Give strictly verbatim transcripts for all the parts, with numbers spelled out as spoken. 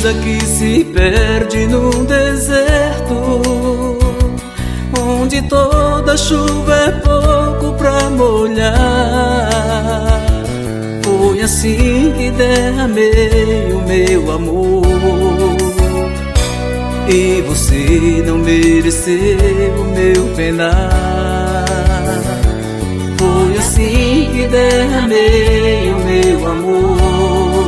vida que se perde num deserto, onde toda chuva é pouco pra molhar. Foi assim que derramei o meu amor, e você não mereceu o meu penar. Foi assim que derramei o meu amor,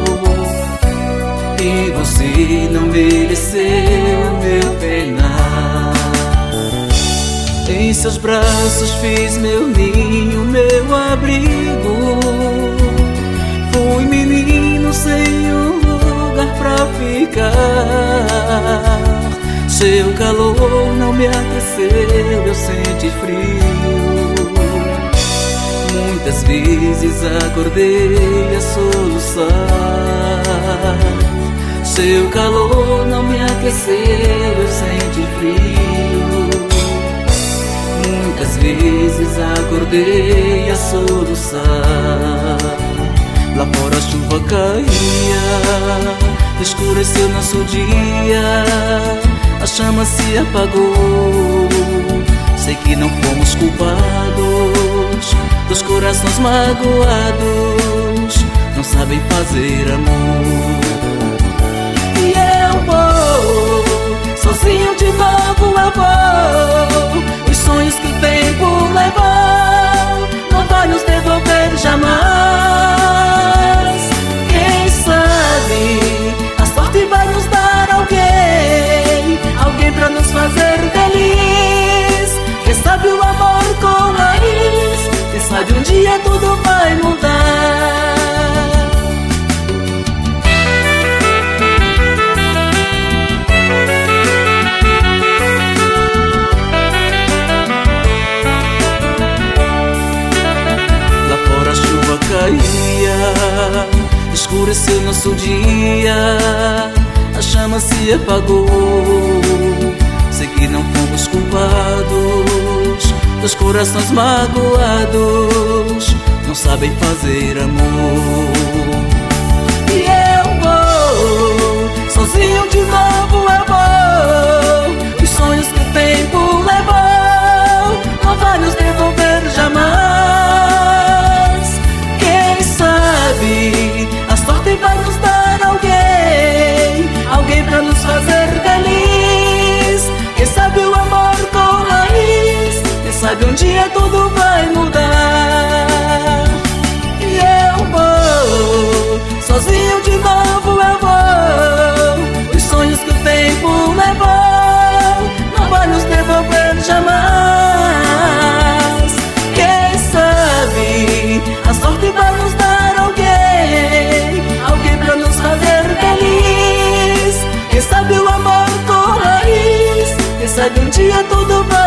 e você não mereceu o meu penar. Em seus braços fiz meu ninho, meu abrigo. Fui menino sem um lugar pra ficar. Seu calor não me aqueceu, eu senti frio. Muitas vezes acordei a soluçar. Seu calor não me aqueceu, eu senti frio. Muitas vezes acordei a soluçar. Lá fora a chuva caía, escureceu nosso dia, a chama se apagou. Sei que não fomos culpados dos corações magoados, não sabem fazer amor. E eu vou, sozinho de novo eu vou. Os sonhos que o tempo levou não vai nos devolver jamais. Quem sabe a sorte vai nos dar alguém, alguém pra nos fazer feliz. Quem sabe o amor com raiz, quem sabe um dia tudo vai mudar. Lá fora a chuva caía, escureceu nosso dia, a chama se apagou. Sei que não fomos culpados dos corações magoados, não sabem fazer amor. E eu vou, sozinho de novo eu vou. Os sonhos que o tempo levou não vai nos devolver jamais. Quem sabe a sorte vai nos dar alguém, alguém pra nos fazer feliz. Quem sabe o amor com raiz, quem sabe um dia tudo vai mudar. E eu vou, sozinho de novo eu vou. Os sonhos que o tempo levou não vai nos devolver jamais. Quem sabe a sorte vai nos dar alguém, alguém pra nos fazer feliz. Quem sabe o amor com raiz, quem sabe um dia tudo vai